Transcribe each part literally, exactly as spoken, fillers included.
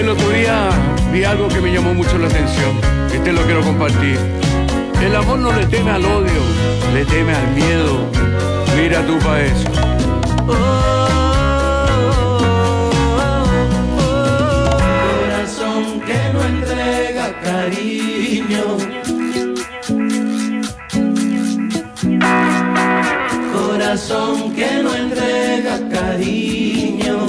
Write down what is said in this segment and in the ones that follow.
el otro día vi algo que me llamó mucho la atención. Este lo quiero compartir. El amor no le teme al odio, le teme al miedo. Mira tú pa' eso. Oh, oh, oh. Corazón que no entrega cariño. Corazón que no entrega cariño.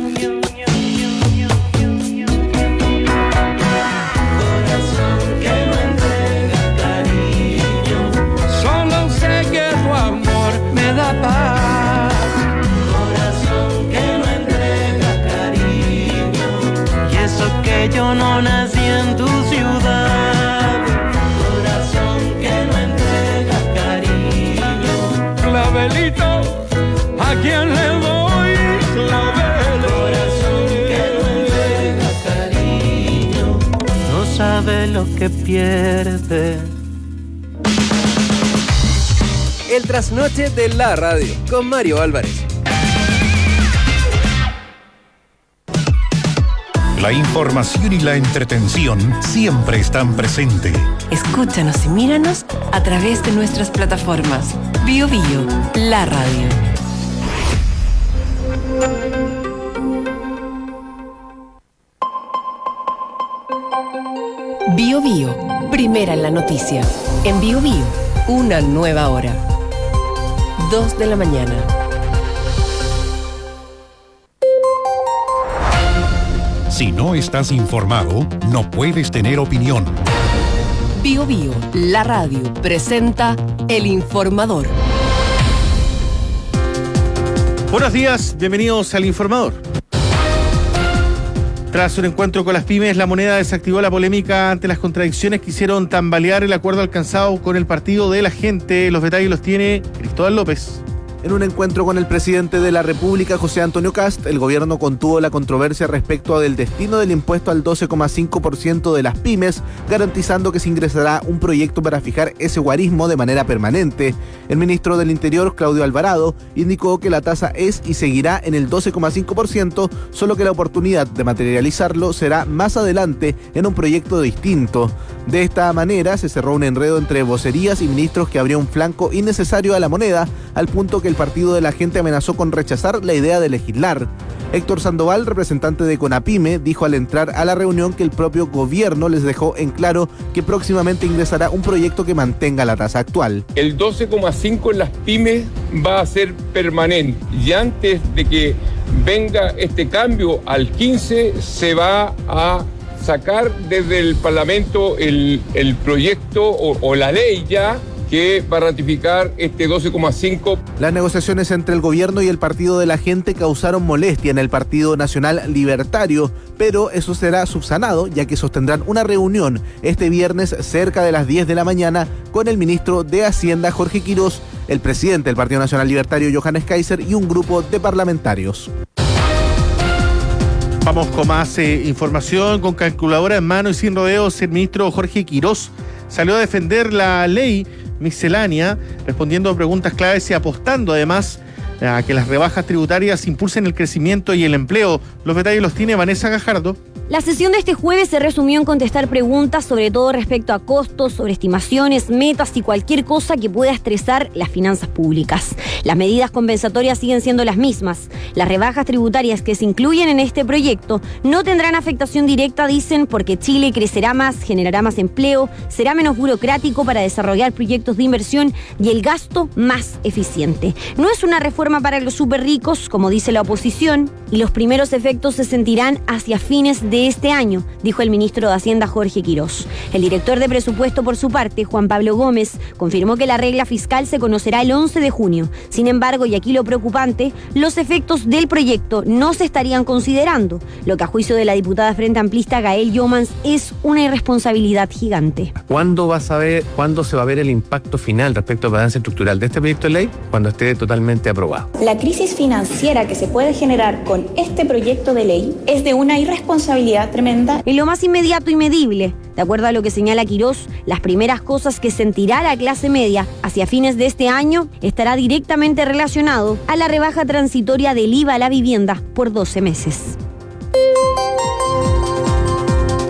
Corazón que no entrega cariño. Solo sé que tu amor me da paz. Corazón que no entrega cariño. Y eso que yo no nací en tu ciudad. Corazón que no entrega cariño. Clavelito, ¿a quién le doy claveles? Corazón que no entrega cariño. No sabe lo que pierde. El trasnoche de la radio con Mario Álvarez. La información y la entretención siempre están presentes. Escúchanos y míranos a través de nuestras plataformas. Bio Bio, la radio. Bio Bio, primera en la noticia. En Bio Bio, una nueva hora. Dos de la mañana. Si no estás informado, no puedes tener opinión. Bio Bio, la radio, presenta El Informador. Buenos días, bienvenidos al Informador. Tras un encuentro con las pymes, La Moneda desactivó la polémica ante las contradicciones que hicieron tambalear el acuerdo alcanzado con el Partido de la Gente. Los detalles los tiene Cristóbal López. En un encuentro con el presidente de la República, José Antonio Kast, el gobierno contuvo la controversia respecto del destino del impuesto al doce coma cinco por ciento de las pymes, garantizando que se ingresará un proyecto para fijar ese guarismo de manera permanente. El ministro del Interior, Claudio Alvarado, indicó que la tasa es y seguirá en el doce coma cinco por ciento, solo que la oportunidad de materializarlo será más adelante en un proyecto distinto. De esta manera se cerró un enredo entre vocerías y ministros que abría un flanco innecesario a la moneda, al punto que el Partido de la Gente amenazó con rechazar la idea de legislar. Héctor Sandoval, representante de CONAPYME, dijo al entrar a la reunión que el propio gobierno les dejó en claro que próximamente ingresará un proyecto que mantenga la tasa actual. El doce coma cinco en las pymes va a ser permanente y antes de que venga este cambio al quince se va a sacar desde el Parlamento el, el proyecto o, o la ley ya que va a ratificar este doce coma cinco. Las negociaciones entre el gobierno y el Partido de la Gente causaron molestia en el Partido Nacional Libertario, pero eso será subsanado, ya que sostendrán una reunión este viernes cerca de las diez de la mañana con el ministro de Hacienda, Jorge Quirós, el presidente del Partido Nacional Libertario, Johannes Kaiser, y un grupo de parlamentarios. Vamos con más eh, información. Con calculadora en mano y sin rodeos, el ministro Jorge Quirós salió a defender la ley miscelánea, respondiendo a preguntas claves y apostando además a que las rebajas tributarias impulsen el crecimiento y el empleo. Los detalles los tiene Vanessa Gajardo. La sesión de este jueves se resumió en contestar preguntas, sobre todo respecto a costos, sobre estimaciones, metas y cualquier cosa que pueda estresar las finanzas públicas. Las medidas compensatorias siguen siendo las mismas. Las rebajas tributarias que se incluyen en este proyecto no tendrán afectación directa, dicen, porque Chile crecerá más, generará más empleo, será menos burocrático para desarrollar proyectos de inversión y el gasto más eficiente. No es una reforma para los súper ricos, como dice la oposición, y los primeros efectos se sentirán hacia fines de de este año, dijo el ministro de Hacienda Jorge Quirós. El director de presupuesto, por su parte, Juan Pablo Gómez, confirmó que la regla fiscal se conocerá el once de junio. Sin embargo, y aquí lo preocupante, los efectos del proyecto no se estarían considerando, lo que a juicio de la diputada Frente Amplista Gael Yomans es una irresponsabilidad gigante. ¿Cuándo vas a ver, cuándo se va a ver el impacto final respecto al balance estructural de este proyecto de ley? Cuando esté totalmente aprobado. La crisis financiera que se puede generar con este proyecto de ley es de una irresponsabilidad tremenda. En lo más inmediato y medible, de acuerdo a lo que señala Quirós, las primeras cosas que sentirá la clase media hacia fines de este año estará directamente relacionado a la rebaja transitoria del I V A a la vivienda por doce meses.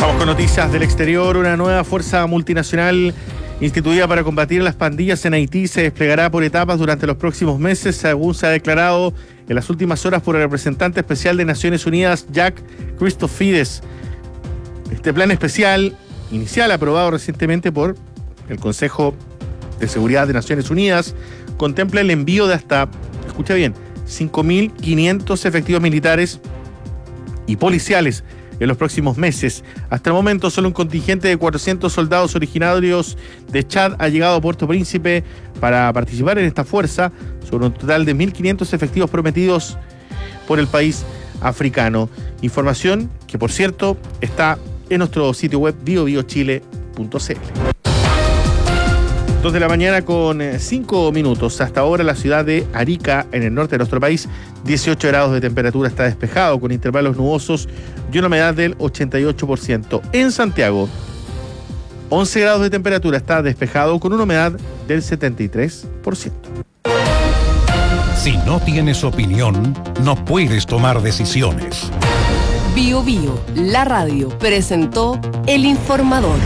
Vamos con noticias del exterior. Una nueva fuerza multinacional instituida para combatir las pandillas en Haití se desplegará por etapas durante los próximos meses, según se ha declarado en las últimas horas por el representante especial de Naciones Unidas, Jack Christofides. Este plan especial inicial, aprobado recientemente por el Consejo de Seguridad de Naciones Unidas, contempla el envío de hasta, escucha bien, cinco mil quinientos efectivos militares y policiales en los próximos meses. Hasta el momento, solo un contingente de cuatrocientos soldados originarios de Chad ha llegado a Puerto Príncipe para participar en esta fuerza, sobre un total de mil quinientos efectivos prometidos por el país africano. Información que, por cierto, está en nuestro sitio web bio bio chile punto c l. dos de la mañana con cinco minutos. Hasta ahora la ciudad de Arica, en el norte de nuestro país, dieciocho grados de temperatura, está despejado con intervalos nubosos y una humedad del ochenta y ocho por ciento. En Santiago, once grados de temperatura, está despejado con una humedad del setenta y tres por ciento. Si no tienes opinión, no puedes tomar decisiones. Bio Bio, la radio, presentó El Informador.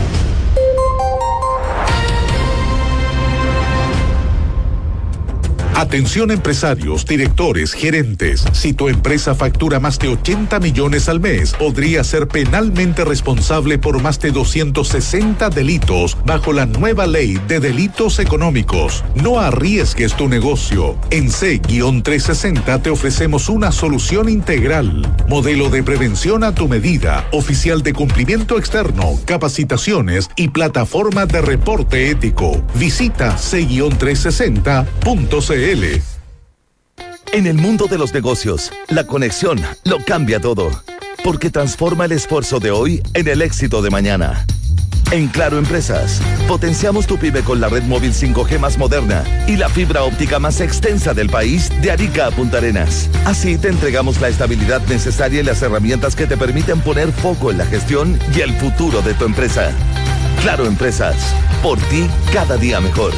Atención empresarios, directores, gerentes. Si tu empresa factura más de ochenta millones al mes, podría ser penalmente responsable por más de doscientos sesenta delitos bajo la nueva ley de delitos económicos. No arriesgues tu negocio. En C trescientos sesenta te ofrecemos una solución integral. Modelo de prevención a tu medida, oficial de cumplimiento externo, capacitaciones y plataforma de reporte ético. Visita C trescientos sesenta punto c l. En el mundo de los negocios, la conexión lo cambia todo, porque transforma el esfuerzo de hoy en el éxito de mañana. En Claro Empresas, potenciamos tu pyme con la red móvil cinco G más moderna y la fibra óptica más extensa del país, de Arica a Punta Arenas. Así te entregamos la estabilidad necesaria y las herramientas que te permiten poner foco en la gestión y el futuro de tu empresa. Claro Empresas, por ti cada día mejor.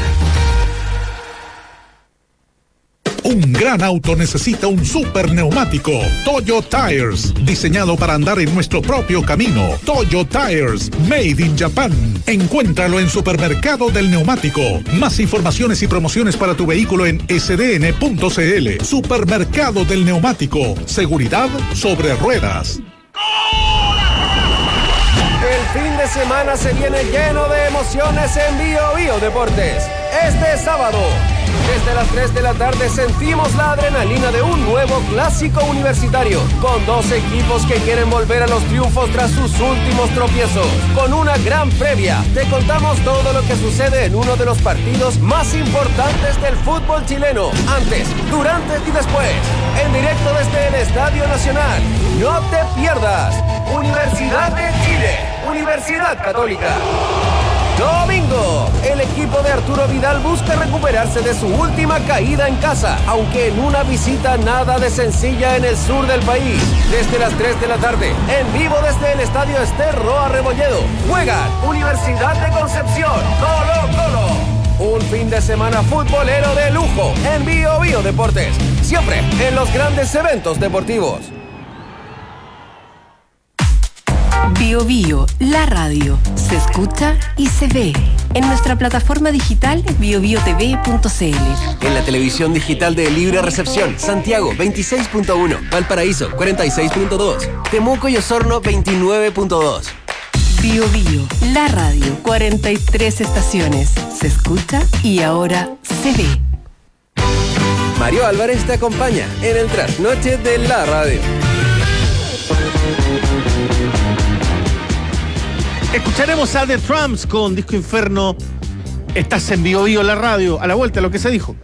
Un gran auto necesita un super neumático. Toyo Tires, diseñado para andar en nuestro propio camino. Toyo Tires, made in Japan. Encuéntralo en Supermercado del Neumático. Más informaciones y promociones para tu vehículo en s d n punto c l. Supermercado del Neumático. Seguridad sobre ruedas. El fin de semana se viene lleno de emociones en Bio Bio Deportes. Este sábado, desde las tres de la tarde, sentimos la adrenalina de un nuevo clásico universitario, con dos equipos que quieren volver a los triunfos tras sus últimos tropiezos. Con una gran previa, te contamos todo lo que sucede en uno de los partidos más importantes del fútbol chileno, antes, durante y después, en directo desde el Estadio Nacional. No te pierdas Universidad de Chile, Universidad Católica. Domingo, el equipo de Arturo Vidal busca recuperarse de su última caída en casa, aunque en una visita nada de sencilla en el sur del país. Desde las tres de la tarde, en vivo desde el Estadio Ester Roa Rebolledo, juegan Universidad de Concepción, Colo Colo. Un fin de semana futbolero de lujo en Bio Bio Deportes, siempre en los grandes eventos deportivos. Bio Bio, la radio, se escucha y se ve en nuestra plataforma digital bio bio t v punto c l. En la televisión digital de Libre Recepción, Santiago veintiséis punto uno, Valparaíso cuarenta y seis punto dos, Temuco y Osorno veintinueve punto dos. Bio Bio, la radio, cuarenta y tres estaciones, se escucha y ahora se ve. Mario Álvarez te acompaña en el trasnoche de la radio. Escucharemos a The Trumps con Disco Inferno. Estás en Bio Bio, la radio. A la vuelta, lo que se dijo.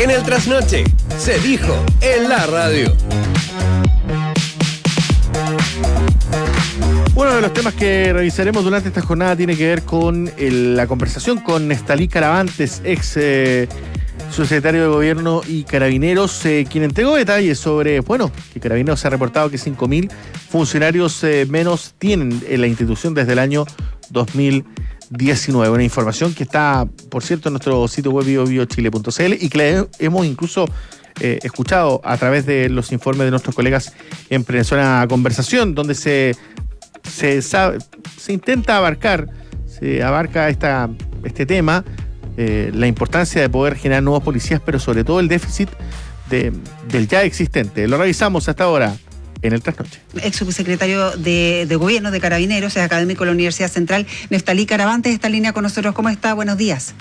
En el trasnoche, se dijo en la radio. Uno de los temas que revisaremos durante esta jornada tiene que ver con el, la conversación con Nestalí Caravantes, ex eh, subsecretario de Gobierno y Carabineros, eh, quien entregó detalles sobre, bueno, que Carabineros ha reportado que cinco mil funcionarios eh, menos tienen en la institución desde el año dos mil diecinueve. Una información que está, por cierto, en nuestro sitio web bio bio chile punto c l y que le hemos incluso eh, escuchado a través de los informes de nuestros colegas en Prensa Conversación, donde se Se, sabe, se intenta abarcar, se abarca esta, este tema, eh, la importancia de poder generar nuevos policías, pero sobre todo el déficit de, del ya existente. Lo revisamos hasta ahora en el Trasnoche. Ex subsecretario de, de Gobierno de Carabineros, es académico de la Universidad Central, Nestalí Caravantes, está en línea con nosotros. ¿Cómo está? Buenos días.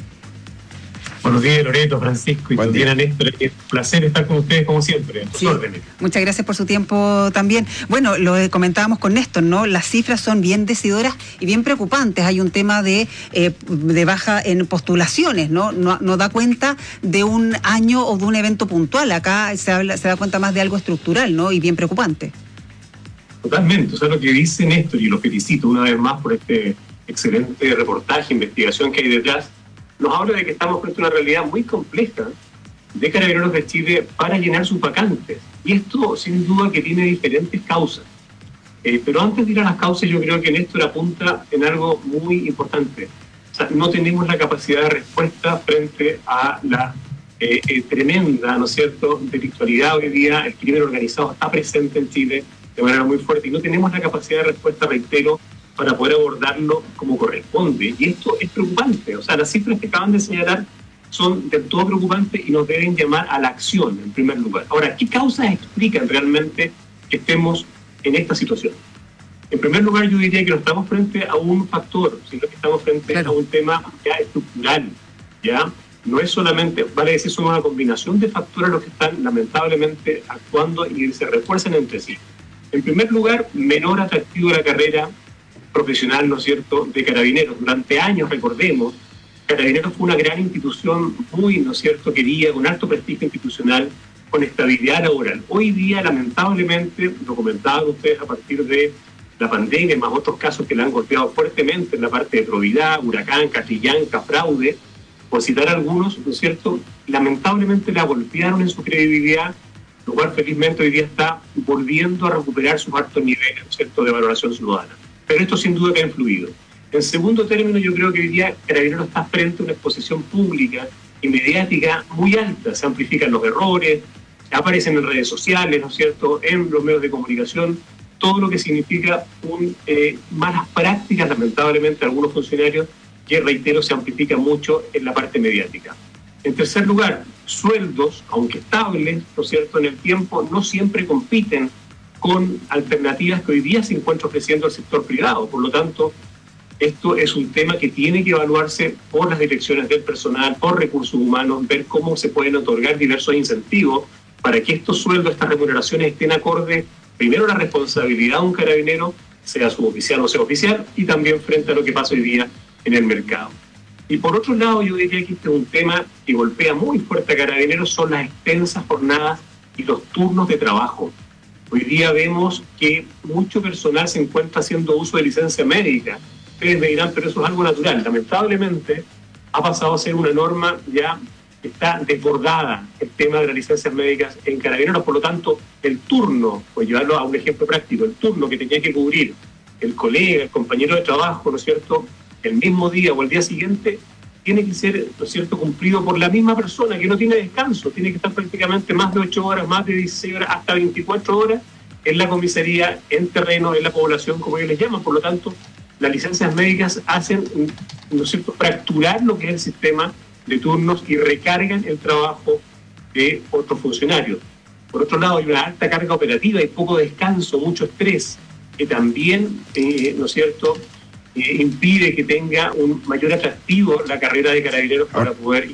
Buenos días, Loreto, Francisco y también a Néstor. Es un placer estar con ustedes como siempre. Sí. Muchas gracias por su tiempo también. Bueno, lo comentábamos con Néstor, ¿no? Las cifras son bien decidoras y bien preocupantes. Hay un tema de, eh, de baja en postulaciones, ¿no? ¿no? No da cuenta de un año o de un evento puntual. Acá se, habla, se da cuenta más de algo estructural, ¿no? Y bien preocupante. Totalmente. O sea, lo que dice Néstor, y lo felicito una vez más por este excelente reportaje, investigación que hay detrás, nos habla de que estamos frente a una realidad muy compleja de Carabineros de Chile para llenar sus vacantes. Y esto, sin duda, que tiene diferentes causas. Eh, pero antes de ir a las causas, yo creo que Néstor apunta en algo muy importante. O sea, no tenemos la capacidad de respuesta frente a la eh, eh, tremenda, ¿no es cierto?, delictualidad hoy día. El crimen organizado está presente en Chile de manera muy fuerte y no tenemos la capacidad de respuesta, reitero, para poder abordarlo como corresponde. Y esto es preocupante. O sea, las cifras que acaban de señalar son del todo preocupantes y nos deben llamar a la acción, en primer lugar. Ahora, ¿qué causas explican realmente que estemos en esta situación? En primer lugar, yo diría que no estamos frente a un factor, sino que estamos frente claro. a un tema ya estructural, ¿ya? No es solamente, vale decir, son una combinación de factores los que están lamentablemente actuando y se refuerzan entre sí. En primer lugar, menor atractivo de la carrera profesional, ¿no es cierto?, de Carabineros. Durante años, recordemos, Carabineros fue una gran institución muy, ¿no es cierto?, querida, con alto prestigio institucional, con estabilidad laboral. Hoy día, lamentablemente, lo comentaban ustedes a partir de la pandemia, más otros casos que le han golpeado fuertemente en la parte de probidad, huracán, Catrillanca, fraude, por citar algunos, ¿no es cierto?, lamentablemente la golpearon en su credibilidad, lo cual felizmente hoy día está volviendo a recuperar sus altos niveles, ¿no es cierto?, de valoración ciudadana. Pero esto sin duda que ha influido. En segundo término, yo creo que hoy día Carabineros está frente a una exposición pública y mediática muy alta. Se amplifican los errores, aparecen en redes sociales, ¿no es cierto?, en los medios de comunicación, todo lo que significa un, eh, malas prácticas, lamentablemente, de algunos funcionarios, que, reitero, se amplifica mucho en la parte mediática. En tercer lugar, sueldos, aunque estables, ¿no es cierto?, en el tiempo, no siempre compiten con alternativas que hoy día se encuentra ofreciendo el sector privado. Por lo tanto, esto es un tema que tiene que evaluarse por las direcciones del personal, por recursos humanos, ver cómo se pueden otorgar diversos incentivos para que estos sueldos, estas remuneraciones estén acorde, primero, a la responsabilidad de un carabinero, sea suboficial o sea oficial, y también frente a lo que pasa hoy día en el mercado. Y por otro lado, yo diría que este es un tema que golpea muy fuerte a Carabineros, son las extensas jornadas y los turnos de trabajo. Hoy día vemos que mucho personal se encuentra haciendo uso de licencia médica. Ustedes me dirán, pero eso es algo natural. Lamentablemente, ha pasado a ser una norma ya que está desbordada el tema de las licencias médicas en Carabineros. Por lo tanto, el turno, pues llevarlo a un ejemplo práctico, el turno que tenía que cubrir el colega, el compañero de trabajo, ¿no es cierto?, el mismo día o el día siguiente, tiene que ser, ¿no es cierto?, cumplido por la misma persona, que no tiene descanso, tiene que estar prácticamente más de ocho horas, más de dieciséis horas, hasta veinticuatro horas en la comisaría, en terreno, en la población, como ellos les llaman. Por lo tanto, las licencias médicas hacen, ¿no es cierto?, fracturar lo que es el sistema de turnos y recargan el trabajo de otros funcionarios. Por otro lado, hay una alta carga operativa y poco descanso, mucho estrés, que también, eh, ¿no es cierto?, Eh, impide que tenga un mayor atractivo la carrera de Carabineros para poder...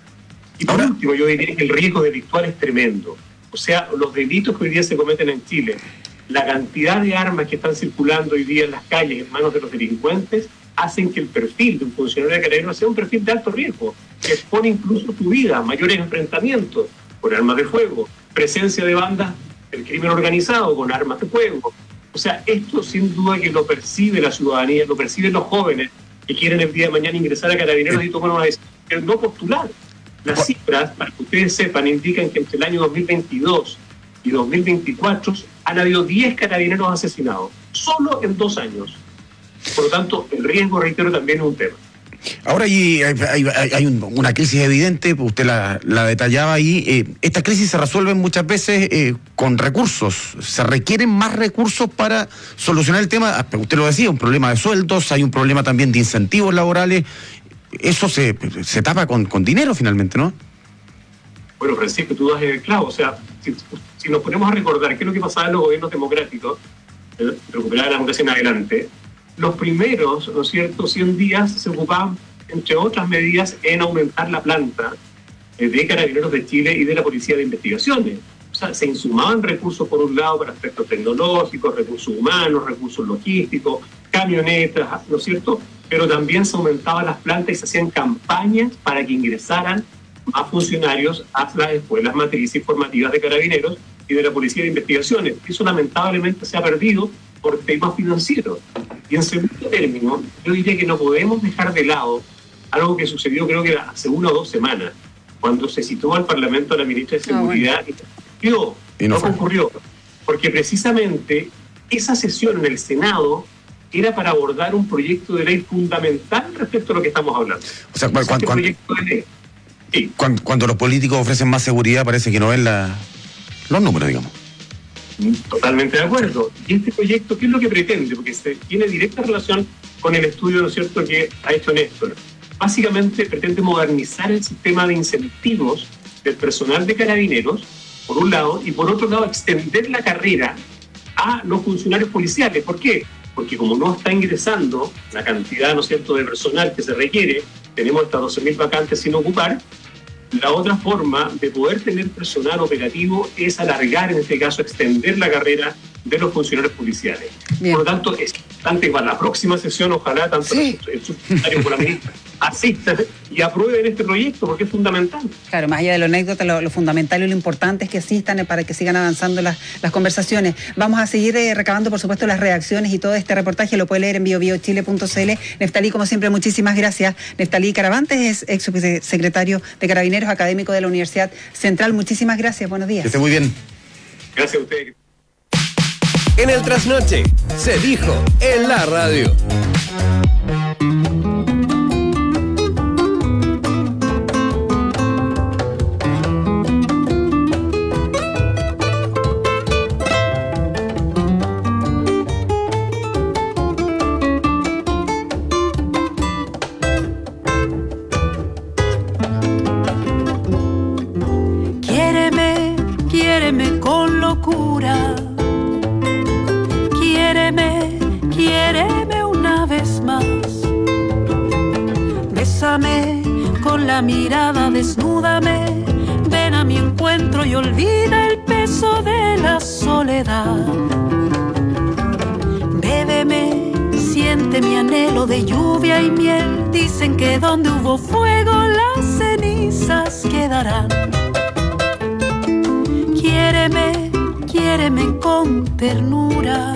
Y por último, yo diría que el riesgo delictual es tremendo. O sea, los delitos que hoy día se cometen en Chile, la cantidad de armas que están circulando hoy día en las calles en manos de los delincuentes, hacen que el perfil de un funcionario de Carabineros sea un perfil de alto riesgo. que expone incluso su vida a mayores enfrentamientos con armas de fuego, presencia de bandas del crimen organizado con armas de fuego. O sea, esto sin duda que lo percibe la ciudadanía, lo perciben los jóvenes que quieren el día de mañana ingresar a Carabineros y tomar una decisión, pero no postular. Las cifras, para que ustedes sepan, indican que entre el año dos mil veintidós y dos mil veinticuatro han habido diez carabineros asesinados, solo en dos años. Por lo tanto, el riesgo, reitero, también es un tema. Ahora hay, hay, hay, hay un, una crisis evidente, usted la, la detallaba ahí. Eh, esta crisis se resuelve muchas veces eh, con recursos. Se requieren más recursos para solucionar el tema. Usted lo decía, un problema de sueldos, hay un problema también de incentivos laborales. Eso se, se tapa con, con dinero finalmente, ¿no? Bueno, Francisco, tú das el clavo. O sea, si, si nos ponemos a recordar qué es lo que pasaba en los gobiernos democráticos, eh, recuperar la democracia en adelante, los primeros, ¿no es cierto?, cien días se ocupaban, entre otras medidas, en aumentar la planta eh, de Carabineros de Chile y de la Policía de Investigaciones. O sea, se insumaban recursos, por un lado, para aspectos tecnológicos, recursos humanos, recursos logísticos, camionetas, ¿no es cierto?, pero también se aumentaban las plantas y se hacían campañas para que ingresaran más funcionarios a las escuelas matrices formativas de Carabineros y de la Policía de Investigaciones. Eso lamentablemente se ha perdido por temas financieros. Y en segundo término, yo diría que no podemos dejar de lado algo que sucedió creo que hace una o dos semanas, cuando se citó al Parlamento a la ministra de Seguridad ah, bueno. y no concurrió, y no, no concurrió, porque precisamente esa sesión en el Senado era para abordar un proyecto de ley fundamental respecto a lo que estamos hablando. O sea, cuando, este cuando, proyecto de ley. Sí. Cuando, cuando los políticos ofrecen más seguridad parece que no ven la, los números, digamos. Totalmente de acuerdo. Y este proyecto, ¿qué es lo que pretende? Porque se tiene directa relación con el estudio, ¿no es cierto?, que ha hecho Néstor. Básicamente pretende modernizar el sistema de incentivos del personal de Carabineros, por un lado, y por otro lado extender la carrera a los funcionarios policiales. ¿Por qué? Porque como no está ingresando la cantidad, ¿no es cierto?, de personal que se requiere, tenemos hasta doce mil vacantes sin ocupar. La otra forma de poder tener personal operativo es alargar, en este caso, extender la carrera de los funcionarios policiales. Bien. Por lo tanto, es importante que para la próxima sesión, ojalá tanto sí. el subsecretario como la ministra asistan y aprueben este proyecto, porque es fundamental. Claro, más allá de lo anécdota, lo, lo fundamental y lo importante es que asistan para que sigan avanzando las, las conversaciones. Vamos a seguir eh, recabando, por supuesto, las reacciones y todo este reportaje lo puede leer en bio bio chile punto c l. Neftalí, como siempre, muchísimas gracias. Neftalí Caravantes es ex subsecretario de Carabineros, académico de la Universidad Central. Muchísimas gracias, buenos días. Que esté muy bien. Gracias a ustedes. En el trasnoche se dijo en la radio. Quiéreme, quiéreme con locura. Quiéreme, quiéreme una vez más. Bésame con la mirada, desnúdame. Ven a mi encuentro y olvida el peso de la soledad. Bébeme, siente mi anhelo de lluvia y miel. Dicen que donde hubo fuego las cenizas quedarán. Quiéreme, quiéreme con ternura.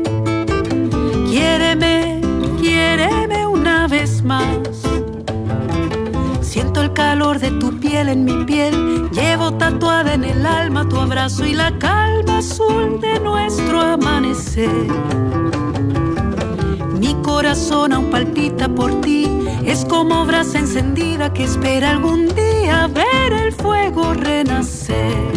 Quiéreme, quiéreme una vez más. Siento el calor de tu piel en mi piel. Llevo tatuada en el alma tu abrazo y la calma azul de nuestro amanecer. Mi corazón aún palpita por ti. Es como brasa encendida que espera algún día ver el fuego renacer.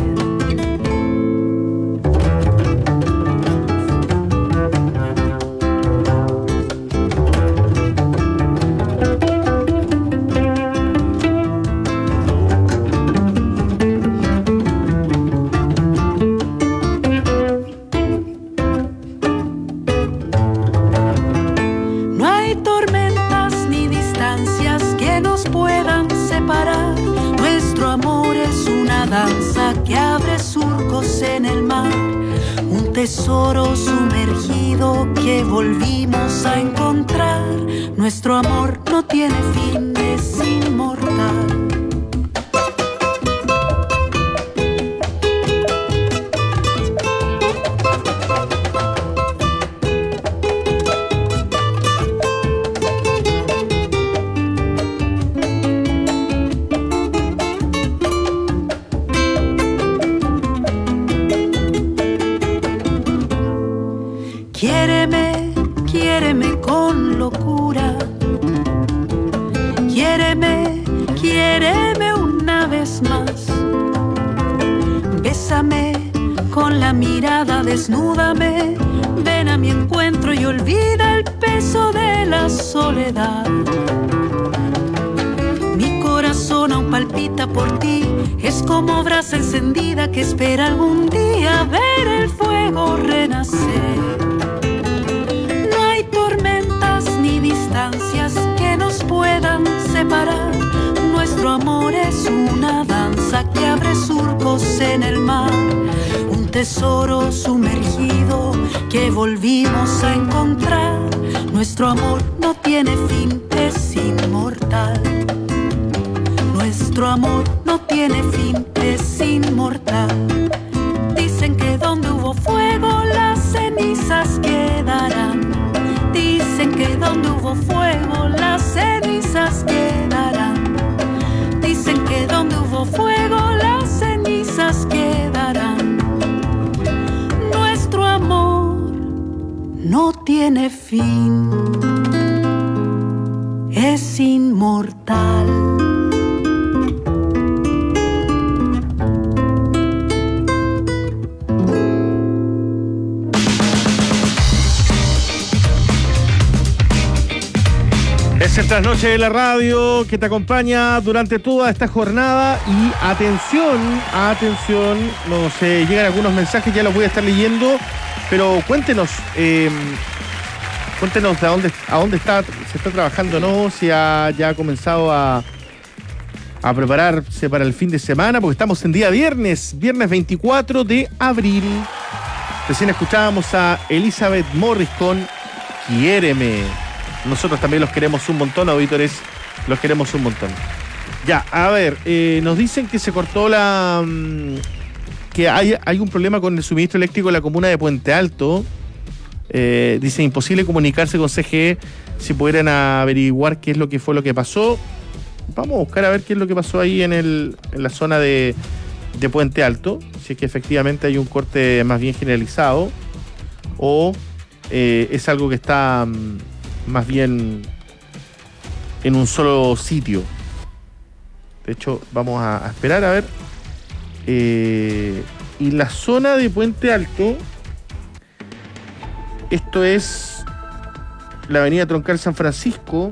Que abre surcos en el mar, un tesoro sumergido que volvimos a encontrar. Nuestro amor no tiene fin, es inmortal. quiéreme con locura. Quiéreme, quiéreme una vez más. Bésame con la mirada, desnúdame. Ven a mi encuentro y olvida el peso de la soledad. Mi corazón aún palpita por ti. Es como brasa encendida que espera algún día ver el fuego renacer. No hay tormentas ni distancias que nos puedan separar. Nuestro amor es una danza que abre surcos en el mar. Un tesoro sumergido que volvimos a encontrar. Nuestro amor no tiene fin, es inmortal. Nuestro amor no tiene fin, es inmortal. Dicen que donde hubo fuego las cenizas quedarán. Dicen que donde hubo fuego las cenizas quedarán. Dicen que donde hubo fuego las cenizas quedarán. Nuestro amor no tiene fin, es inmortal. Es el Trasnoche de la Radio que te acompaña durante toda esta jornada. Y atención, atención, nos eh, llegan algunos mensajes, ya los voy a estar leyendo, pero cuéntenos, eh, cuéntenos a dónde, a dónde está, se está trabajando, ¿no? Si ha, ya ha comenzado a, a prepararse para el fin de semana, porque estamos en día viernes, viernes veinticuatro de abril. Recién escuchábamos a Elizabeth Morris con Quiéreme. Nosotros también los queremos un montón, auditores, los queremos un montón. Ya, a ver, eh, nos dicen que se cortó la... Mmm, que hay, hay un problema con el suministro eléctrico en la comuna de Puente Alto. Eh, dice, imposible comunicarse con C G E. Si pudieran averiguar qué es lo que fue lo que pasó. Vamos a buscar a ver qué es lo que pasó ahí en, el, en la zona de, de Puente Alto. Si es que efectivamente hay un corte más bien generalizado. O eh, es algo que está... Mmm, más bien en un solo sitio. De hecho, vamos a, a esperar a ver. Eh, y la zona de Puente Alto, esto es la avenida Troncal San Francisco.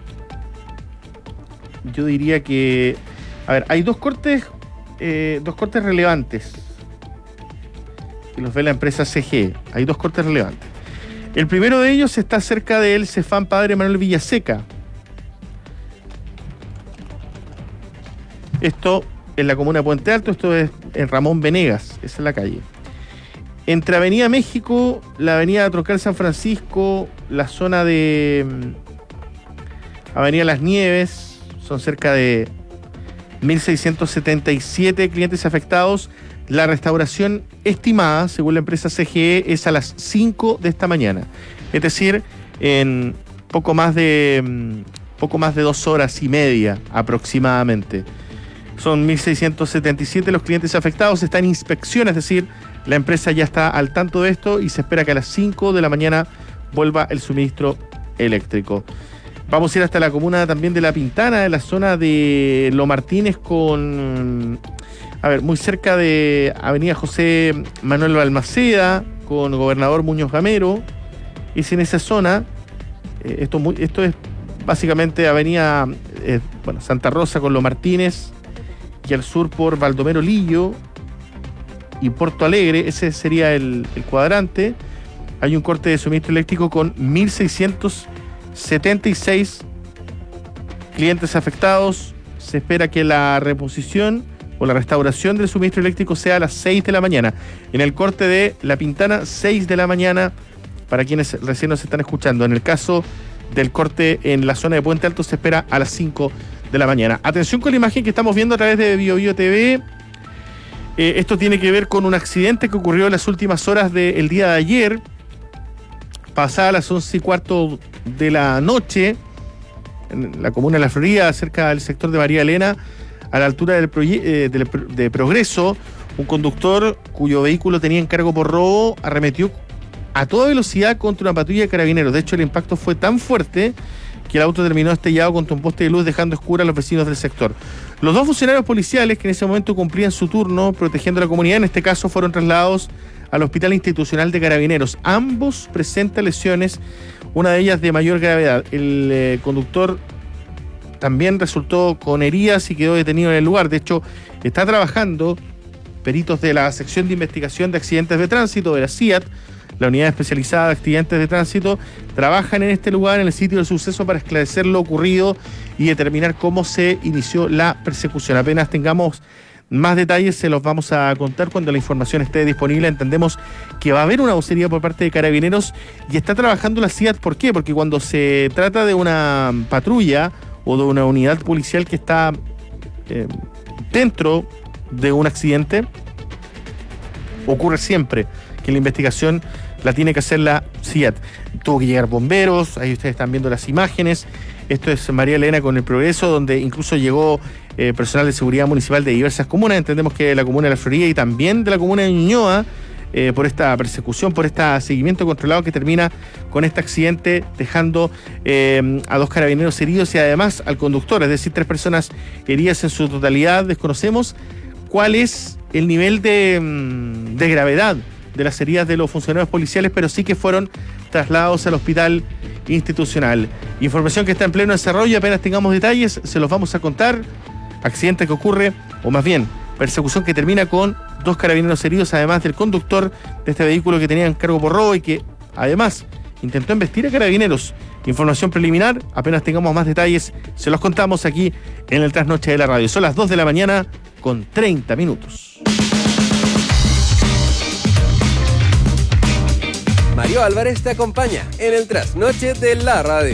Yo diría que, a ver, hay dos cortes, eh, dos cortes relevantes que los ve la empresa C G E. Hay dos cortes relevantes. El primero de ellos está cerca del Cefam Padre Manuel Villaseca. Esto en la comuna de Puente Alto, esto es en Ramón Venegas, esa es la calle. Entre Avenida México, la Avenida Troncal San Francisco, la zona de um, Avenida Las Nieves, son cerca de mil seiscientos setenta y siete clientes afectados. La restauración estimada, según la empresa C G E, es a las cinco de esta mañana. Es decir, en poco más de, poco más de dos horas y media aproximadamente. Son mil seiscientos setenta y siete los clientes afectados. Está en inspección, es decir, la empresa ya está al tanto de esto y se espera que a las cinco de la mañana vuelva el suministro eléctrico. Vamos a ir hasta la comuna también de La Pintana, en la zona de Lo Martínez con... A ver, muy cerca de Avenida José Manuel Balmaceda, con Gobernador Muñoz Gamero. Es en esa zona. Eh, esto, muy, esto es básicamente Avenida eh, bueno, Santa Rosa con Lo Martínez, y al sur por Baldomero Lillo y Porto Alegre. Ese sería el, el cuadrante. Hay un corte de suministro eléctrico con mil seiscientos setenta y seis clientes afectados. Se espera que la reposición o la restauración del suministro eléctrico sea a las seis de la mañana. En el corte de La Pintana, seis de la mañana, para quienes recién nos están escuchando. En el caso del corte en la zona de Puente Alto, se espera a las cinco de la mañana. Atención con la imagen que estamos viendo a través de Bio Bio T V. Eh, esto tiene que ver con un accidente que ocurrió en las últimas horas del día de ayer, pasada las once y cuarto de la noche, en la comuna de La Florida, cerca del sector de María Elena, a la altura del proye- eh, de, de Progreso. Un conductor cuyo vehículo tenía encargo por robo arremetió a toda velocidad contra una patrulla de carabineros. De hecho, el impacto fue tan fuerte que el auto terminó estrellado contra un poste de luz, dejando oscura a los vecinos del sector. Los dos funcionarios policiales que en ese momento cumplían su turno protegiendo a la comunidad, en este caso fueron trasladados al Hospital Institucional de Carabineros. Ambos presentan lesiones, una de ellas de mayor gravedad. El eh, conductor también resultó con heridas y quedó detenido en el lugar. De hecho, está trabajando peritos de la sección de investigación de accidentes de tránsito, de la C I A T, la unidad especializada de accidentes de tránsito, trabajan en este lugar, en el sitio del suceso, para esclarecer lo ocurrido y determinar cómo se inició la persecución. Apenas tengamos más detalles se los vamos a contar cuando la información esté disponible. Entendemos que va a haber una vocería por parte de Carabineros y está trabajando la C I A T. ¿Por qué? Porque cuando se trata de una patrulla o de una unidad policial que está eh, dentro de un accidente, ocurre siempre que la investigación la tiene que hacer la C I A T. Tuvo que llegar bomberos, ahí ustedes están viendo las imágenes. Esto es María Elena con El Progreso, donde incluso llegó eh, personal de seguridad municipal de diversas comunas. Entendemos que de la comuna de La Florida y también de la comuna de Ñuñoa, eh, por esta persecución, por este seguimiento controlado que termina con este accidente, dejando eh, a dos carabineros heridos y además al conductor, es decir, tres personas heridas en su totalidad. Desconocemos cuál es el nivel de, de gravedad de las heridas de los funcionarios policiales, pero sí que fueron trasladados al hospital institucional. Información que está en pleno desarrollo, apenas tengamos detalles se los vamos a contar. Accidente que ocurre, o más bien, persecución que termina con dos carabineros heridos, además del conductor de este vehículo que tenía en cargo por robo y que además intentó embestir a Carabineros. Información preliminar, apenas tengamos más detalles se los contamos aquí en el Trasnoche de la Radio. Son las dos de la mañana con treinta minutos. Mario Álvarez te acompaña en el Trasnoche de la Radio.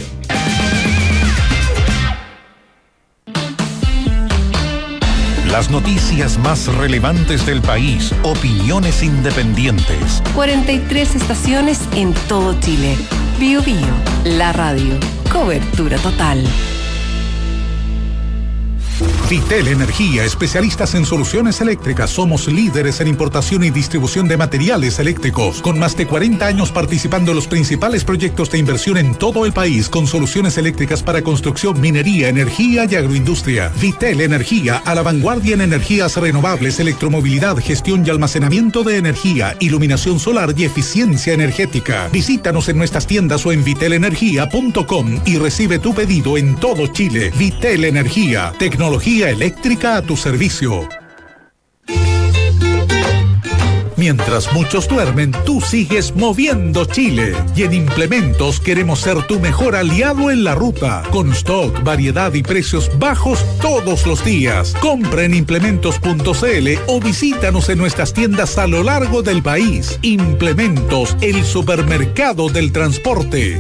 Las noticias más relevantes del país, opiniones independientes. cuarenta y tres estaciones en todo Chile. Bio Bio, la radio. Cobertura total. Vitel Energía, especialistas en soluciones eléctricas. Somos líderes en importación y distribución de materiales eléctricos, con más de cuarenta años participando en los principales proyectos de inversión en todo el país, con soluciones eléctricas para construcción, minería, energía y agroindustria. Vitel Energía, a la vanguardia en energías renovables, electromovilidad, gestión y almacenamiento de energía, iluminación solar y eficiencia energética. Visítanos en nuestras tiendas o en vitel energía punto com y recibe tu pedido en todo Chile. Vitel Energía, tecnología eléctrica a tu servicio. Mientras muchos duermen, tú sigues moviendo Chile. Y en Implementos queremos ser tu mejor aliado en la ruta. Con stock, variedad y precios bajos todos los días. Compra en implementos punto c l o visítanos en nuestras tiendas a lo largo del país. Implementos, el supermercado del transporte.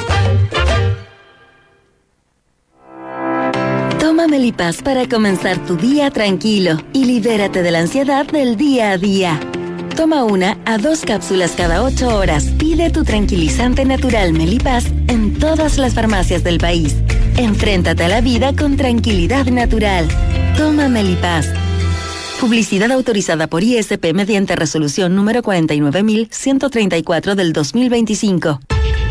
Toma Melipaz para comenzar tu día tranquilo y libérate de la ansiedad del día a día. Toma una a dos cápsulas cada ocho horas. Pide tu tranquilizante natural Melipaz en todas las farmacias del país. Enfréntate a la vida con tranquilidad natural. Toma Melipaz. Publicidad autorizada por I S P mediante resolución número cuarenta y nueve mil ciento treinta y cuatro del dos mil veinticinco.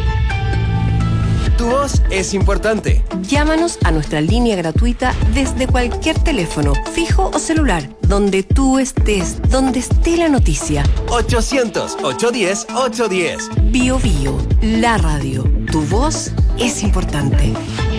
Tu voz es importante. Llámanos a nuestra línea gratuita desde cualquier teléfono, fijo o celular, donde tú estés, donde esté la noticia. ochocientos, ochocientos diez, ochocientos diez. Bio Bio, la radio. Tu voz es importante.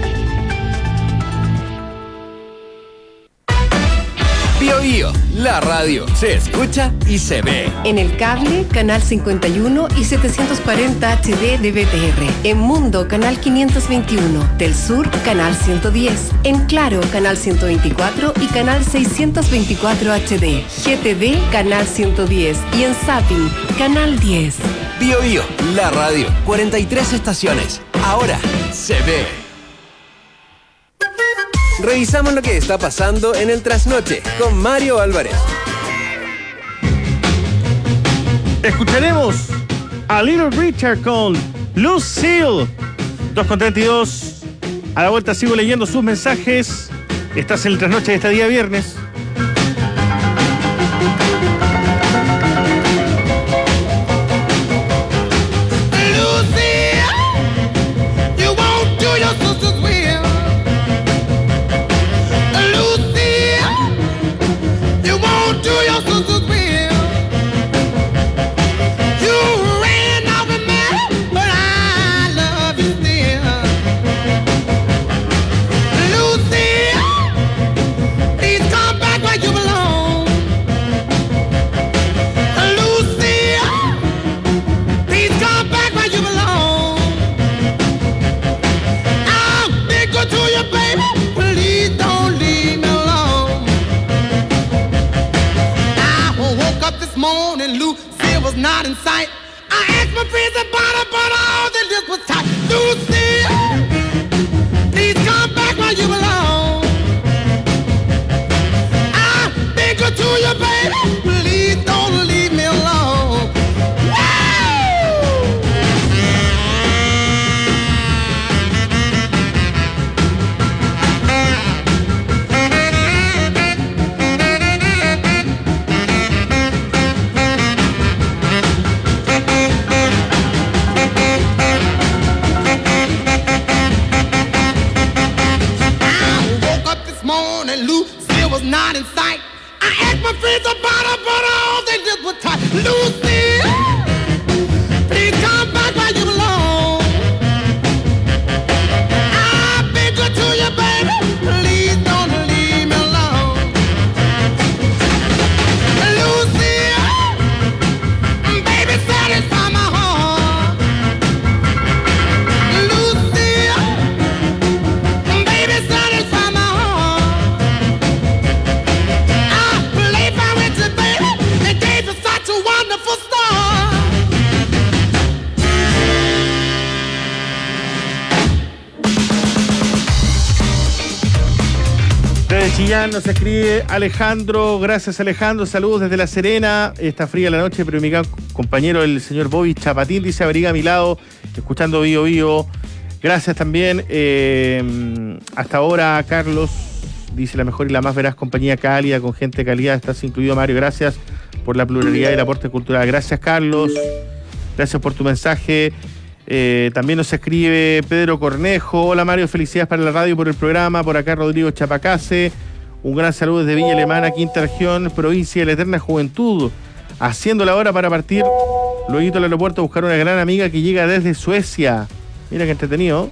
Bio Bio, la radio. Se escucha y se ve. En el cable, canal cincuenta y uno y setecientos cuarenta H D de B T R. En Mundo, canal quinientos veintiuno. Del Sur, canal ciento diez. En Claro, canal ciento veinticuatro y canal seiscientos veinticuatro H D. G T V, canal ciento diez. Y en Zapping, canal diez. Bio Bio, la radio. cuarenta y tres estaciones. Ahora se ve. Revisamos lo que está pasando en el Trasnoche con Mario Álvarez. Escucharemos a Little Richard con Lucille. dos con treinta y dos. A la vuelta sigo leyendo sus mensajes. Estás en el Trasnoche de este día viernes. morning, Lucille was not in sight. I asked my friends about her, but all the lips was tight. Lucille, please come back while you belong. I beg her to you, baby, please don't leave me alone. Morning, Lucille was not in sight. I asked my friends about her, but all they did was tight. Lucille, please come back where you belong. I beg her to you, baby, please don't leave me alone. Lucille, baby, satisfy my heart. Lucille, baby, satisfy my heart. Desde Chillán nos escribe Alejandro. Gracias, Alejandro. Saludos desde La Serena. Está fría la noche, pero mi compañero, el señor Bobby Chapatín, dice: abriga a mi lado, escuchando Bio Bio. Gracias también. Eh, hasta ahora, Carlos dice: la mejor y la más veraz compañía cálida, con gente de calidad. Estás incluido, Mario. Gracias por la pluralidad y el aporte cultural. Gracias, Carlos. Gracias por tu mensaje. Eh, también nos escribe Pedro Cornejo. Hola, Mario, felicidades para la radio por el programa. Por acá Rodrigo Chapacase. Un gran saludo desde Villa Alemana, quinta región, provincia de la eterna juventud. Haciendo la hora para partir luego al aeropuerto a buscar una gran amiga que llega desde Suecia. Mira qué entretenido.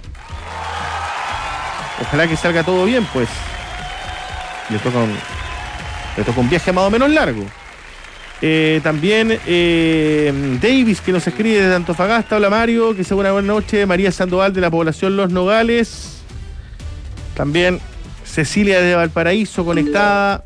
Ojalá que salga todo bien, pues. Le toca un, le toca un viaje más o menos largo. Eh, también eh, Davis, que nos escribe desde Antofagasta. Hola, Mario, que sea una buena noche. María Sandoval, de la población Los Nogales. También Cecilia de Valparaíso, conectada.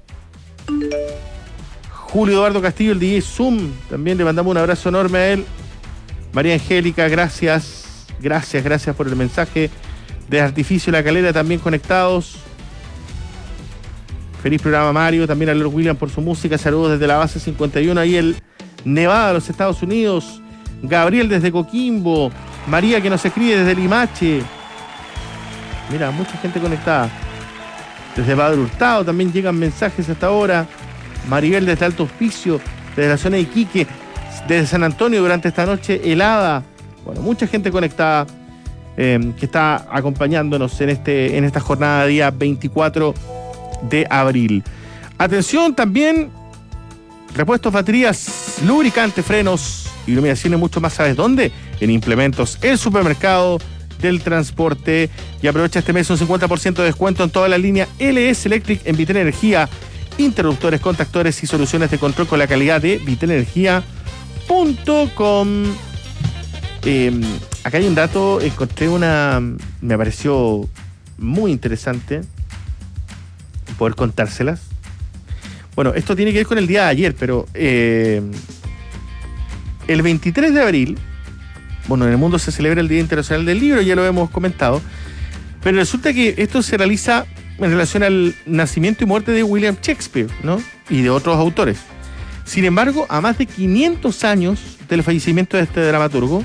Julio Eduardo Castillo, el D J Zoom, también le mandamos un abrazo enorme a él. María Angélica, gracias, gracias, gracias por el mensaje. De Artificio La Calera, también conectados. Feliz programa, Mario. También a Lord William por su música. Saludos desde la base cincuenta y uno, ahí el Nevada, los Estados Unidos. Gabriel desde Coquimbo. María, que nos escribe desde Limache. Mira, mucha gente conectada. Desde Padre Hurtado también llegan mensajes hasta ahora. Maribel desde Alto Hospicio, desde la zona de Iquique, desde San Antonio durante esta noche helada. Bueno, mucha gente conectada eh, que está acompañándonos en, este, en esta jornada de día veinticuatro de abril. Atención también, repuestos, baterías, lubricantes, frenos, iluminación y mucho más. ¿Sabes dónde? En Implementos, el supermercado del transporte. Y aprovecha este mes un cincuenta por ciento de descuento en toda la línea L S Electric en Vitenenergía, interruptores, contactores y soluciones de control con la calidad de vitenenergía punto com. Eh, acá hay un dato, encontré una, me pareció muy interesante poder contárselas. Bueno, esto tiene que ver con el día de ayer, pero eh, el veintitrés de abril, bueno, en el mundo se celebra el Día Internacional del Libro, ya lo hemos comentado, pero resulta que esto se realiza en relación al nacimiento y muerte de William Shakespeare, ¿no? Y de otros autores. Sin embargo, a más de quinientos años del fallecimiento de este dramaturgo,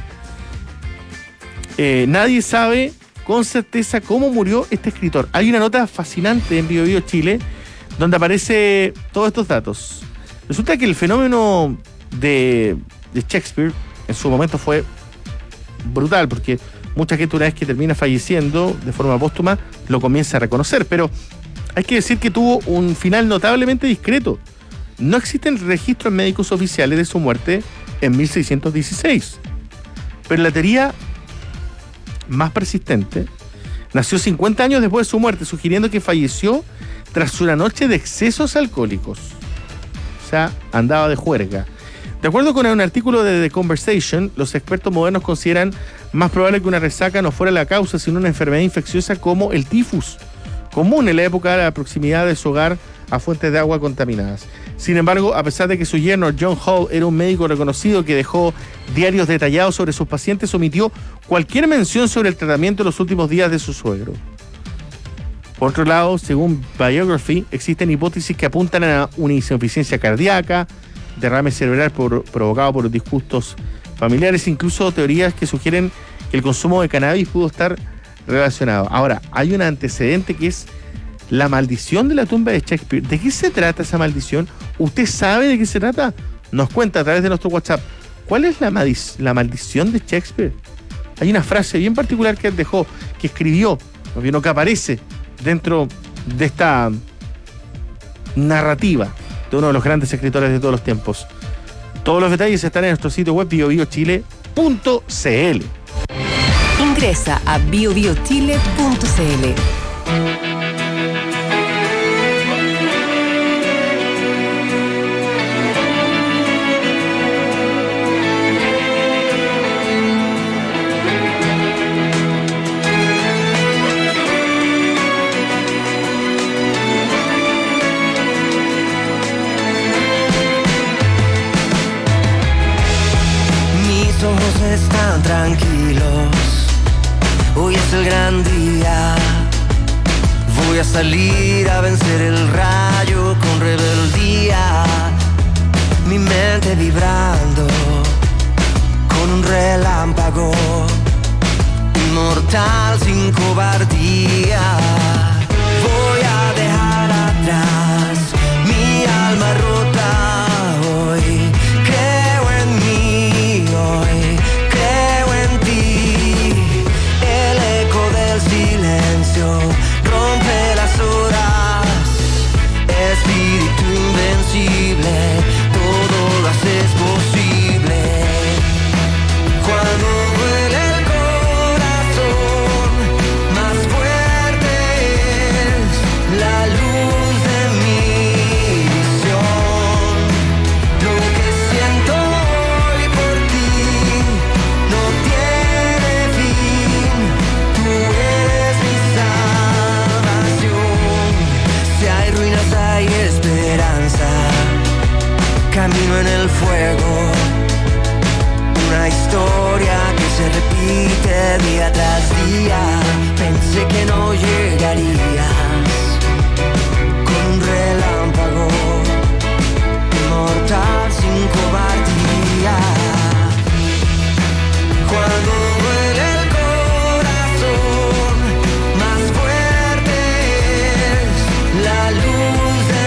eh, nadie sabe con certeza cómo murió este escritor. Hay una nota fascinante en Bio Bio Chile donde aparece todos estos datos. Resulta que el fenómeno de, de Shakespeare en su momento fue brutal, porque mucha gente, una vez que termina falleciendo de forma póstuma, lo comienza a reconocer, pero hay que decir que tuvo un final notablemente discreto. No existen registros médicos oficiales de su muerte en mil seiscientos dieciséis, pero la teoría más persistente nació cincuenta años después de su muerte, sugiriendo que falleció tras una noche de excesos alcohólicos. O sea, andaba de juerga. De acuerdo con un artículo de The Conversation, los expertos modernos consideran más probable que una resaca no fuera la causa, sino una enfermedad infecciosa como el tifus, común en la época de la proximidad de su hogar a fuentes de agua contaminadas. Sin embargo, a pesar de que su yerno John Hall era un médico reconocido que dejó diarios detallados sobre sus pacientes, omitió cualquier mención sobre el tratamiento en los últimos días de su suegro. Por otro lado, según Biography, existen hipótesis que apuntan a una insuficiencia cardíaca, derrame cerebral por, provocado por disgustos familiares, incluso teorías que sugieren que el consumo de cannabis pudo estar relacionado. Ahora, hay un antecedente que es la maldición de la tumba de Shakespeare. ¿De qué se trata esa maldición? ¿Usted sabe de qué se trata? Nos cuenta a través de nuestro WhatsApp. ¿Cuál es la, maldic- la maldición de Shakespeare? Hay una frase bien particular que él dejó, que escribió, o que aparece dentro de esta narrativa de uno de los grandes escritores de todos los tiempos. Todos los detalles están en nuestro sitio web bio bio chile punto c l. Ingresa a bio bio chile punto c l. Están tranquilos, hoy es el gran día. Voy a salir a vencer el rayo con rebeldía. Mi mente vibrando con un relámpago inmortal sin cobardía. Voy a dejar atrás mi alma rota hoy. Creo en mí hoy. Rompe las horas, espíritu invencible, todo lo haces posible. Cuando duele el corazón, más fuerte es la luz de mi visión. Lo que siento hoy por ti no tiene fin. Tú eres mi hay esperanza, camino en el fuego, una historia que se repite día tras día. Pensé que no llegarías con un relámpago inmortal sin cobardía. Cuando duele el corazón, más fuerte es la luz.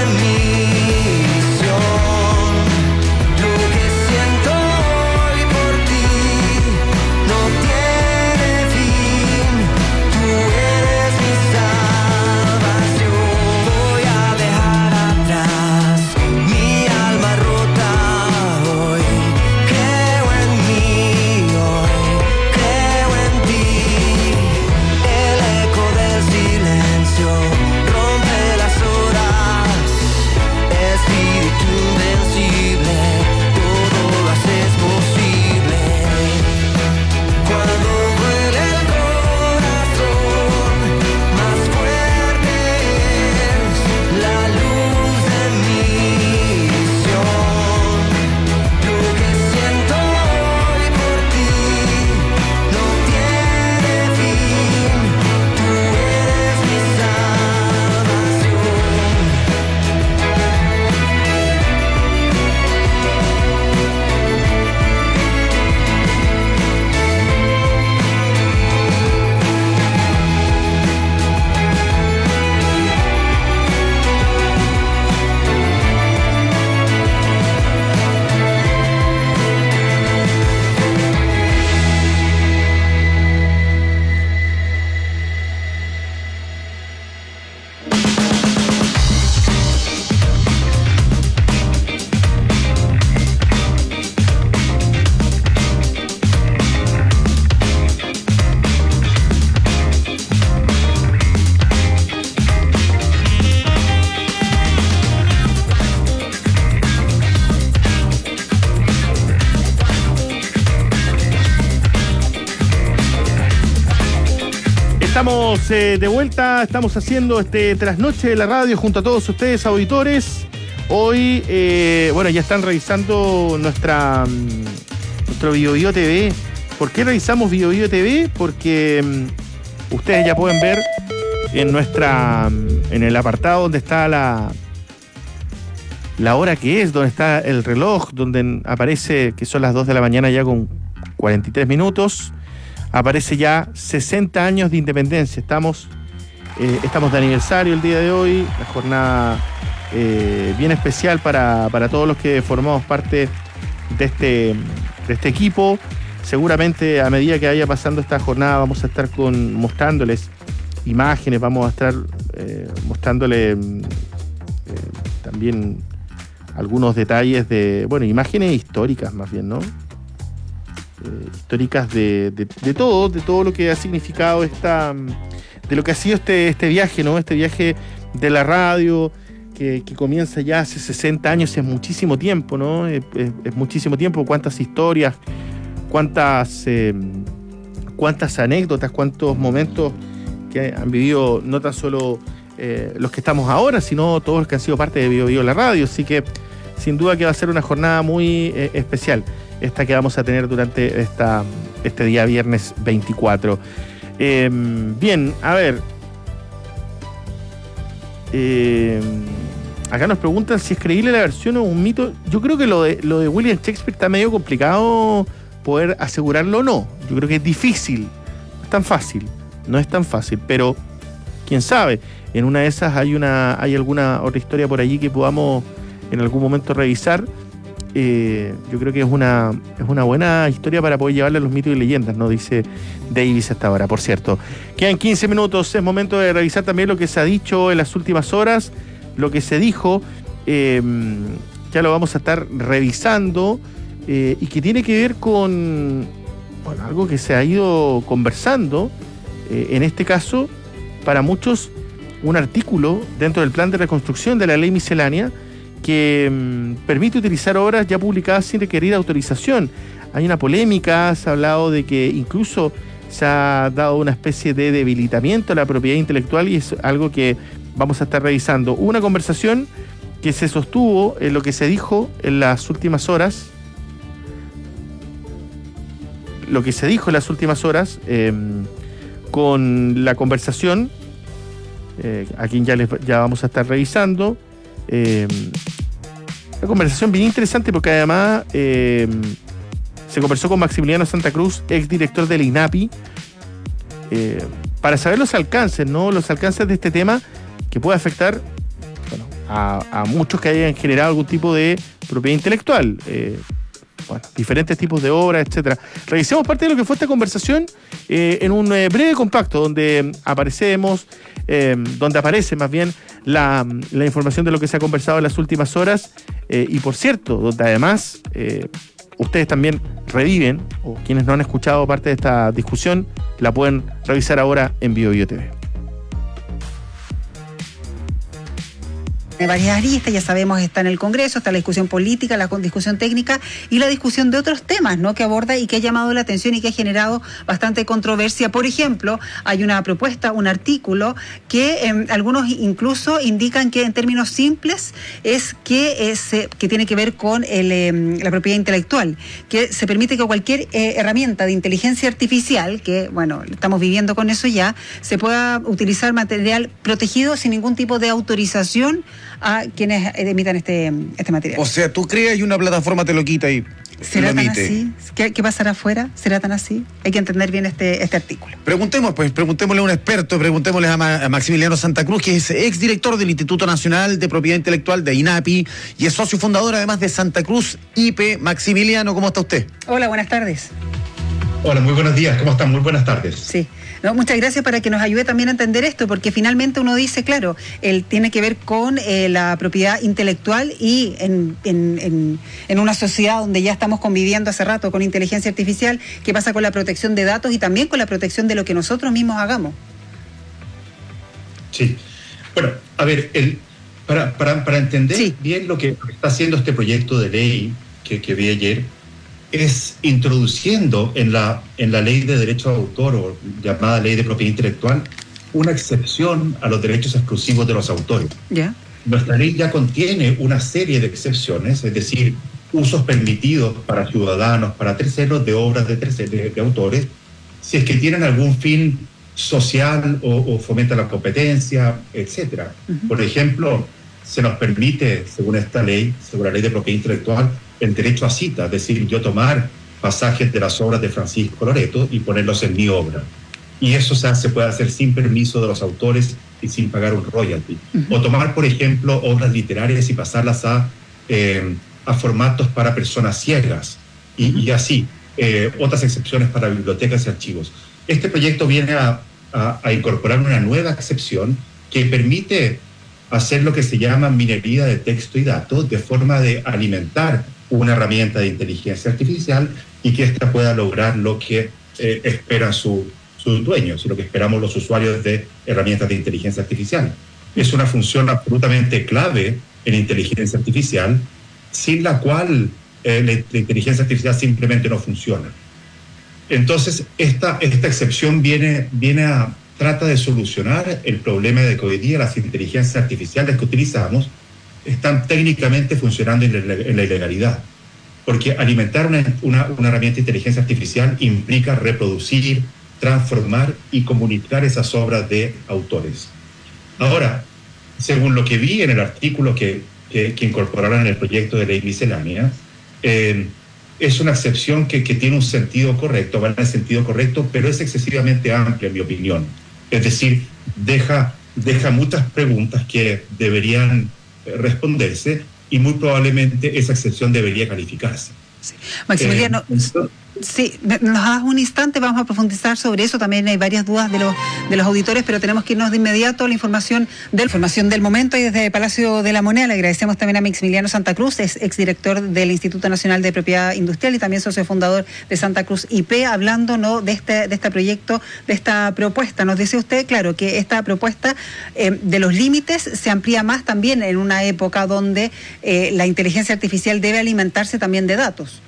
Estamos eh, de vuelta, estamos haciendo este trasnoche de la radio junto a todos ustedes, auditores. Hoy, eh, bueno, ya están revisando nuestra nuestro Bio Bio T V. ¿Por qué revisamos Bio Bio T V? Porque um, ustedes ya pueden ver en nuestra en el apartado donde está la la hora que es, donde está el reloj, donde aparece que son las dos de la mañana ya con cuarenta y tres minutos, aparece ya sesenta años de independencia. Estamos, eh, estamos de aniversario el día de hoy, la jornada eh, bien especial para, para todos los que formamos parte de este, de este equipo. Seguramente a medida que vaya pasando esta jornada vamos a estar con, mostrándoles imágenes, vamos a estar eh, mostrándoles eh, también algunos detalles de, bueno, imágenes históricas más bien, ¿no? Eh, históricas de, de, de todo, de todo lo que ha significado esta, de lo que ha sido este, este viaje, ¿no? Este viaje de la radio que, que comienza ya hace sesenta años, es muchísimo tiempo, ¿no? Es, es, es muchísimo tiempo, cuántas historias, cuántas, eh, cuántas anécdotas, cuántos momentos que han vivido no tan solo eh, los que estamos ahora, sino todos los que han sido parte de Bio Bio la radio. Así que sin duda que va a ser una jornada muy eh, especial esta que vamos a tener durante esta, este día viernes veinticuatro. Eh, bien, a ver. Eh, acá nos preguntan si es creíble la versión o un mito. Yo creo que lo de, lo de William Shakespeare está medio complicado poder asegurarlo o no. Yo creo que es difícil. No es tan fácil. No es tan fácil, pero quién sabe. En una de esas hay, una, hay alguna otra historia por allí que podamos en algún momento revisar. Eh, yo creo que es una, es una buena historia para poder llevarle a los mitos y leyendas, ¿no? Dice Davis hasta ahora, por cierto. Quedan quince minutos, es momento de revisar también lo que se ha dicho en las últimas horas, lo que se dijo, eh, ya lo vamos a estar revisando, eh, y que tiene que ver con, bueno, algo que se ha ido conversando, eh, en este caso, para muchos, un artículo dentro del plan de reconstrucción de la ley miscelánea, que mmm, permite utilizar obras ya publicadas sin requerir autorización. Hay una polémica, se ha hablado de que incluso se ha dado una especie de debilitamiento a la propiedad intelectual y es algo que vamos a estar revisando. Hubo una conversación que se sostuvo en lo que se dijo en las últimas horas, lo que se dijo en las últimas horas eh, con la conversación, eh, a quien ya, les, ya vamos a estar revisando. Eh, una conversación bien interesante porque además eh, se conversó con Maximiliano Santa Cruz, exdirector del INAPI, eh, para saber los alcances, ¿no? Los alcances de este tema que puede afectar, bueno, a, a muchos que hayan generado algún tipo de propiedad intelectual, eh, bueno, diferentes tipos de obras, etcétera. Revisemos parte de lo que fue esta conversación eh, en un eh, breve compacto donde aparecemos, eh, donde aparece más bien la, la información de lo que se ha conversado en las últimas horas, eh, y por cierto, donde además eh, ustedes también reviven, o quienes no han escuchado parte de esta discusión, la pueden revisar ahora en Bio Bio T V. Varias aristas, ya sabemos, está en el Congreso, está la discusión política, la discusión técnica y la discusión de otros temas, ¿no?, que aborda y que ha llamado la atención y que ha generado bastante controversia. Por ejemplo, hay una propuesta, un artículo que eh, algunos incluso indican que en términos simples es que, es, eh, que tiene que ver con el, eh, la propiedad intelectual, que se permite que cualquier eh, herramienta de inteligencia artificial, que bueno, estamos viviendo con eso ya, se pueda utilizar material protegido sin ningún tipo de autorización a quienes emitan este, este material. O sea, tú creas y una plataforma te lo quita y ¿será lo tan emite. así? ¿Qué, ¿Qué pasará afuera? ¿Será tan así? Hay que entender bien este, este artículo. Preguntemos, pues, preguntémosle a un experto, preguntémosle a, Ma- a Maximiliano Santa Cruz, que es exdirector del Instituto Nacional de Propiedad Intelectual de INAPI y es socio fundador además de Santa Cruz I P. Maximiliano, ¿cómo está usted? Hola, buenas tardes. Hola, muy buenos días, ¿cómo están? Muy buenas tardes. Sí. No, muchas gracias para que nos ayude también a entender esto, porque finalmente uno dice, claro, él tiene que ver con eh, la propiedad intelectual y en, en, en, en una sociedad donde ya estamos conviviendo hace rato con inteligencia artificial, ¿qué pasa con la protección de datos y también con la protección de lo que nosotros mismos hagamos? Sí. Bueno, a ver, el, para, para, para entender sí. bien lo que está haciendo este proyecto de ley que, que vi ayer, es introduciendo en la, en la ley de derecho de autor, o llamada ley de propiedad intelectual, una excepción a los derechos exclusivos de los autores. Yeah. nuestra ley ya contiene una serie de excepciones, es decir, usos permitidos para ciudadanos, para terceros, de obras de, terceros, de, de autores, si es que tienen algún fin social o, o fomenta la competencia, etcétera. Uh-huh. Por ejemplo, se nos permite, según esta ley, según la ley de propiedad intelectual, el derecho a cita, es decir, yo tomar pasajes de las obras de Francisco Loreto y ponerlos en mi obra. Y eso se, se puede hacer sin permiso de los autores y sin pagar un royalty. Uh-huh. O tomar, por ejemplo, obras literarias y pasarlas a, eh, a formatos para personas ciegas. Y, uh-huh. y así, eh, otras excepciones para bibliotecas y archivos. Este proyecto viene a, a, a incorporar una nueva excepción que permite hacer lo que se llama minería de texto y datos, de forma de alimentar una herramienta de inteligencia artificial y que ésta pueda lograr lo que eh, esperan su, sus dueños y lo que esperamos los usuarios de herramientas de inteligencia artificial. Es una función absolutamente clave en inteligencia artificial, sin la cual eh, la, la inteligencia artificial simplemente no funciona. Entonces, esta, esta excepción viene, viene a, trata de solucionar el problema de que hoy día las inteligencias artificiales que utilizamos están técnicamente funcionando en la, en la ilegalidad. Porque alimentar una, una, una herramienta de inteligencia artificial implica reproducir, transformar y comunicar esas obras de autores. Ahora, según lo que vi en el artículo que, que, que incorporaron en el proyecto de ley miscelánea, eh, es una excepción que, que tiene un sentido correcto, va en el sentido correcto, pero es excesivamente amplia, en mi opinión. Es decir, deja, deja muchas preguntas que deberían responderse y muy probablemente esa excepción debería calificarse. Sí. Maximiliano, eh, sí, nos das un instante, vamos a profundizar sobre eso. También hay varias dudas de los de los auditores, pero tenemos que irnos de inmediato a la información, de la información del momento. Y desde Palacio de la Moneda le agradecemos también a Maximiliano Santa Cruz, es exdirector del Instituto Nacional de Propiedad Industrial y también socio fundador de Santa Cruz I P, hablando ¿no? de este de este proyecto, de esta propuesta. Nos dice usted, claro, que esta propuesta eh, de los límites se amplía más también en una época donde eh, la inteligencia artificial debe alimentarse también de datos.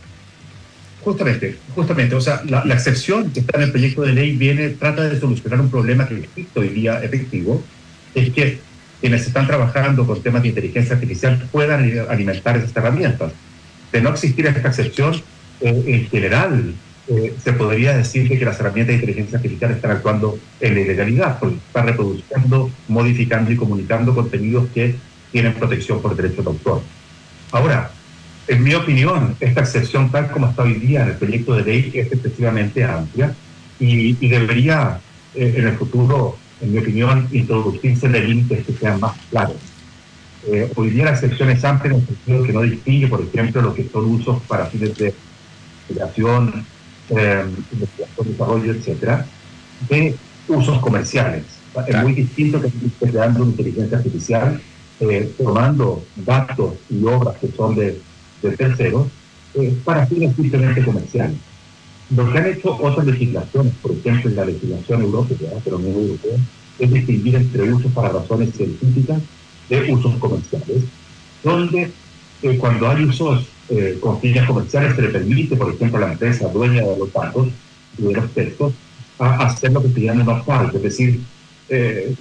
Justamente, justamente, o sea, la, la excepción que está en el proyecto de ley viene, trata de solucionar un problema que existe hoy día efectivo, es que quienes están trabajando con temas de inteligencia artificial puedan alimentar esas herramientas. De no existir esta excepción, eh, en general, eh, se podría decir que las herramientas de inteligencia artificial están actuando en la ilegalidad, porque están reproduciendo, modificando y comunicando contenidos que tienen protección por derechos de autor. Ahora, en mi opinión, esta excepción tal como está hoy día en el proyecto de ley es excesivamente amplia y, y debería eh, en el futuro, en mi opinión, introducirse de límites que sean más claros. Eh, hoy día la excepción es amplia en el sentido que no distingue, por ejemplo, lo que son usos para fines de creación, eh, investigación, desarrollo, etcétera, de usos comerciales. Claro. Es muy distinto que esté creando una inteligencia artificial eh, tomando datos y obras que son de de terceros, eh, para fines simplemente comerciales. Lo que han hecho otras legislaciones, por ejemplo en la legislación europea, de la Unión Europea, es distinguir entre usos para razones científicas de usos comerciales, donde eh, cuando hay usos eh, con fines comerciales se le permite, por ejemplo, a la empresa dueña de los datos y de los textos, a hacer lo que se llama opt-out, es decir, eh,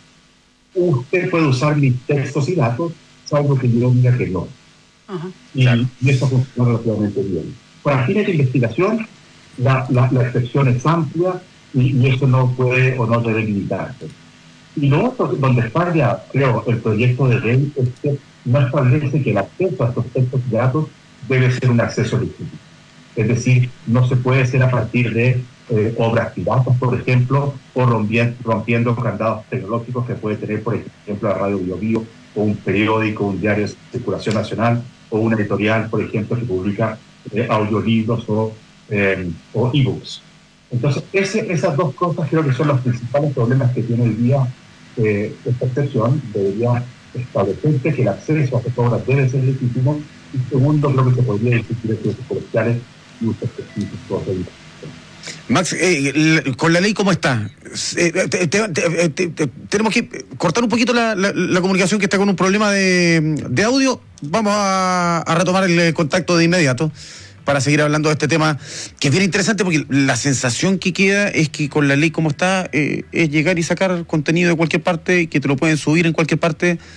usted puede usar mis textos y datos, salvo que yo diga que no. Uh-huh. Y, claro. y eso funciona relativamente bien. Para fines de investigación, la, la, la excepción es amplia y, y eso no puede o no debe limitarse. Y lo otro, donde falla, creo, el proyecto de ley es que no establece que el acceso a estos textos y datos debe ser un acceso legítimo. Es decir, no se puede ser a partir de eh, obras piratas, por ejemplo, o rompiendo, rompiendo candados tecnológicos que puede tener, por ejemplo, la Radio Bio Bio, o un periódico, un diario de circulación nacional, o una editorial, por ejemplo, que publica eh, audiolibros o, eh, o e-books. Entonces, ese, esas dos cosas creo que son los principales problemas que tiene hoy día eh, esta excepción. Debería establecerse que el acceso a estas obras debe ser legítimo, y segundo, creo que se podría discutir entre usos comerciales y usos específicos de educación. Max, eh, con la ley ¿cómo está? Eh, te, te, te, te, te, tenemos que cortar un poquito la, la, la comunicación, que está con un problema de, de audio. Vamos a, a retomar el contacto de inmediato para seguir hablando de este tema, que es bien interesante, porque la sensación que queda es que con la ley como está, eh, es llegar y sacar contenido de cualquier parte, que te lo pueden subir en cualquier parte,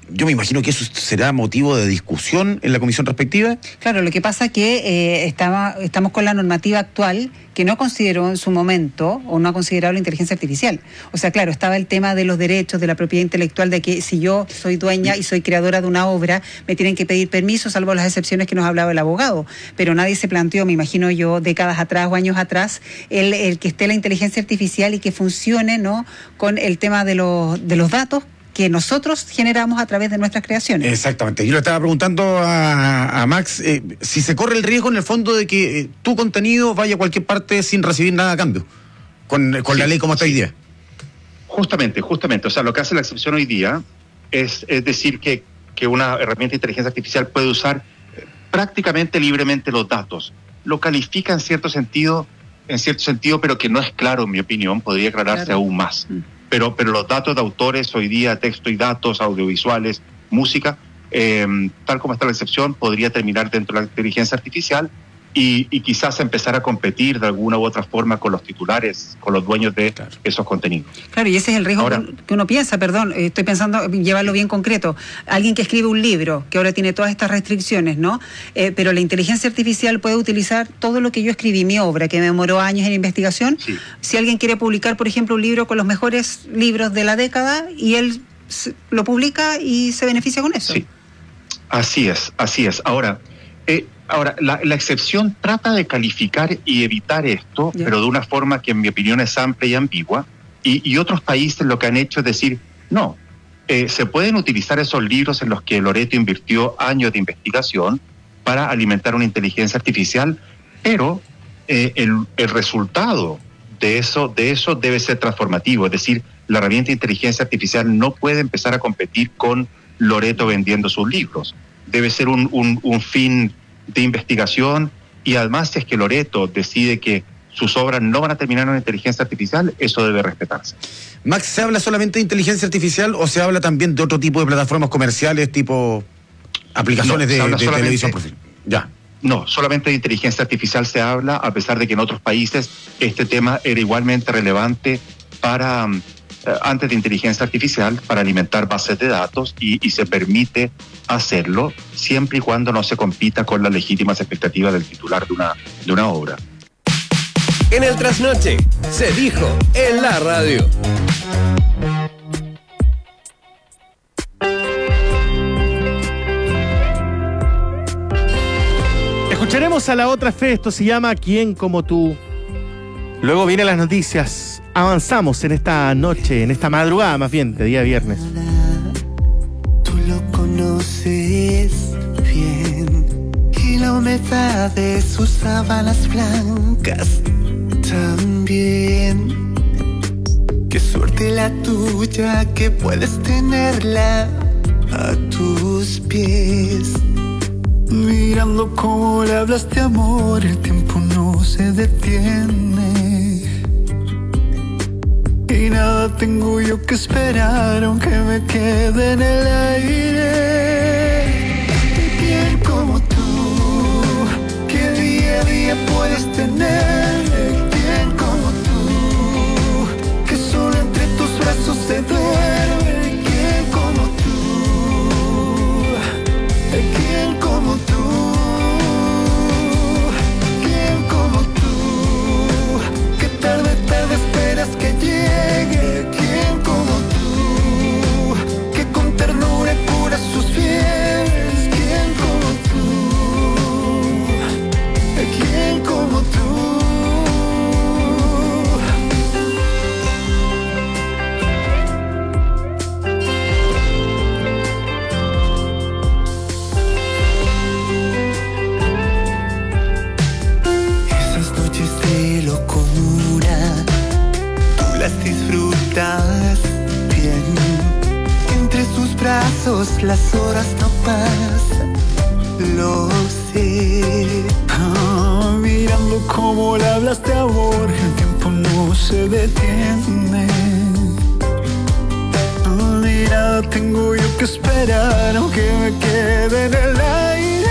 yo me imagino que eso será motivo de discusión en la comisión respectiva. Claro, lo que pasa es que eh, estaba, estamos con la normativa actual que no consideró en su momento o no ha considerado la inteligencia artificial. O sea, claro, estaba el tema de los derechos, de la propiedad intelectual, de que si yo soy dueña y soy creadora de una obra, me tienen que pedir permiso, salvo las excepciones que nos hablaba el abogado. Pero nadie se planteó, me imagino yo, décadas atrás o años atrás, el, el que esté la inteligencia artificial y que funcione, ¿no?, con el tema de los, de los datos que nosotros generamos a través de nuestras creaciones. Exactamente. Yo le estaba preguntando a, a Max eh, si se corre el riesgo en el fondo de que eh, tu contenido vaya a cualquier parte sin recibir nada a cambio, con, con sí, la ley como está hoy día. Justamente, justamente. O sea, lo que hace la excepción hoy día es, es decir que, que una herramienta de inteligencia artificial puede usar prácticamente libremente los datos. Lo califica en cierto sentido, en cierto sentido, pero que no es claro, en mi opinión, podría aclararse claro. aún más. Mm. Pero, pero los datos de autores hoy día, texto y datos, audiovisuales, música, eh, tal como está la excepción, podría terminar dentro de la inteligencia artificial y, y quizás empezar a competir de alguna u otra forma con los titulares, con los dueños de claro. esos contenidos. Claro, y ese es el riesgo ahora, que uno piensa, perdón, estoy pensando llevarlo bien concreto. Alguien que escribe un libro, que ahora tiene todas estas restricciones, ¿no? Eh, pero la inteligencia artificial puede utilizar todo lo que yo escribí, mi obra, que me demoró años en investigación. Sí. Si alguien quiere publicar, por ejemplo, un libro con los mejores libros de la década, y él lo publica y se beneficia con eso. Sí, así es, así es. Ahora, eh, Ahora, la, la excepción trata de calificar y evitar esto, yeah. pero de una forma que en mi opinión es amplia y ambigua, y, y otros países lo que han hecho es decir, no, eh, se pueden utilizar esos libros en los que Loreto invirtió años de investigación para alimentar una inteligencia artificial, pero eh, el, el resultado de eso, de eso debe ser transformativo, es decir, la herramienta de inteligencia artificial no puede empezar a competir con Loreto vendiendo sus libros, debe ser un, un, un fin de investigación, y además si es que Loreto decide que sus obras no van a terminar en una inteligencia artificial, eso debe respetarse. Max, ¿se habla solamente de inteligencia artificial o se habla también de otro tipo de plataformas comerciales, tipo aplicaciones no, de, de televisión? Ya. No, solamente de inteligencia artificial se habla, a pesar de que en otros países este tema era igualmente relevante para... antes de inteligencia artificial, para alimentar bases de datos, y, y se permite hacerlo siempre y cuando no se compita con las legítimas expectativas del titular de una, de una obra. En el trasnoche se dijo en la radio. Escucharemos a la otra fe, esto se llama ¿Quién como tú? Luego vienen las noticias. Avanzamos en esta noche, en esta madrugada más bien, de día viernes. Tú lo conoces bien, y la humedad de sus sábanas blancas también. Qué suerte la tuya que puedes tenerla a tus pies. Mirando cómo le hablas de amor, el tiempo no se detiene. Y nada tengo yo que esperar, aunque me quede en el aire. ¿Quién como tú, que día a día puedes tener? ¿Quién como tú, que solo entre tus brazos se duerme? ¿Quién como tú? ¿Quién como tú? ¿Quién como tú, que tarde, tarde esperas que llegue? ¿Quién como tú, que con ternura cura sus fieles? ¿Quién como tú? ¿Quién como tú? Esas noches de locura tú las disfrutas bien. Entre sus brazos las horas no pasan, lo sé. Ah, mirando cómo le hablas de amor, el tiempo no se detiene. Ah, mira, tengo yo que esperar, aunque me quede en el aire.